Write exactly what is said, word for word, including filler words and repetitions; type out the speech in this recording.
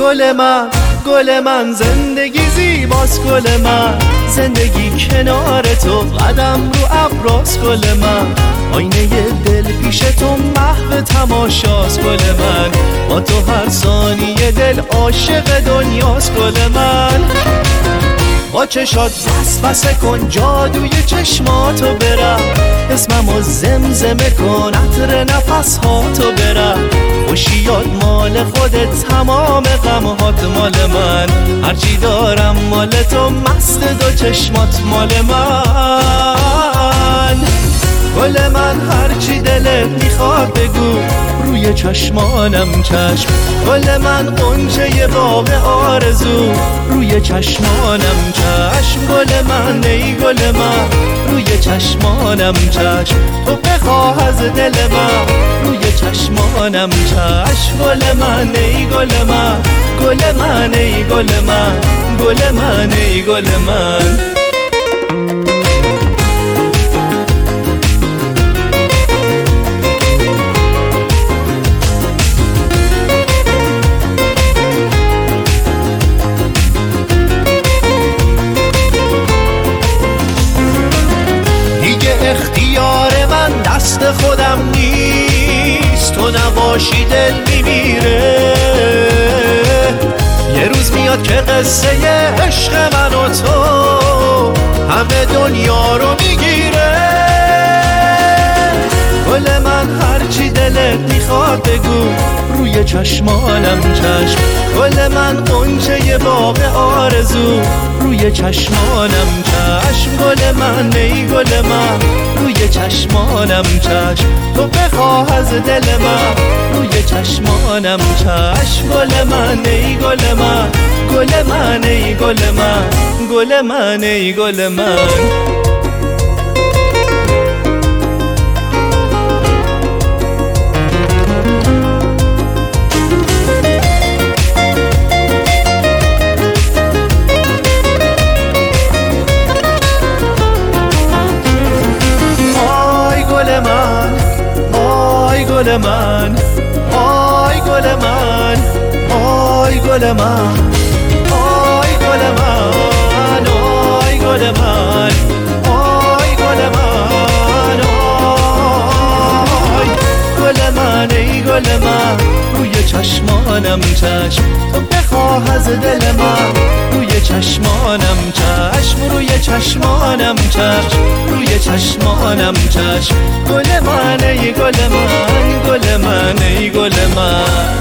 گل من، گل من، زندگی زیباست گل من، زندگی کنار تو قدم رو ابراست گل من، آینه دل پیش تو محو تماشاست گل من، با تو هر ثانیه دل عاشق دنیاست گل من. با چشات وسوسه کن جادوی چشماتو برم، اسممو زمزمه کن عطر نفسهاتو برم، خوشیات مال خودت تمام غمهات مال من، هرچی دارم مال تو مست دو چشمات مال من. گل من هرچی دلت میخواد بگو روی چشمانم چشم، گل من غنچه باغ آرزو روی چشمانم چشم، گل من ای گل من روی چشمانم چشم، تو بخواه از دل من روی چشمانم چشم، گل من ای گل من، گل من ای گل من، گل من ای گل من. اختیار من دست خودم نیست، تو نباشی دل میمیره، یه روز میاد که قصه عشق من و تو همه دنیا رو میگیره. گل من هرچی دلت میخواد بگو روی چشمانم چشم، گل من غنچه باغ آرزو روی چشمانم چشم، گل من ای گل من روی چشمانم چشم، تو بخواه از دل من روی چشمانم چشم، گل من ای گل من، گل من ای گل من، گل من ای گل من. گل من، آی گل من، آی گل من، آی گل من، آی گل من، آی گل من، آی گل من ای گل من روی چشمانم چشم، تو بخواه از دل من روی چشمانم چشم، روی چشمانم چشم، روی چشمانم چشم، گل من ای گل من، گل من ای گل من.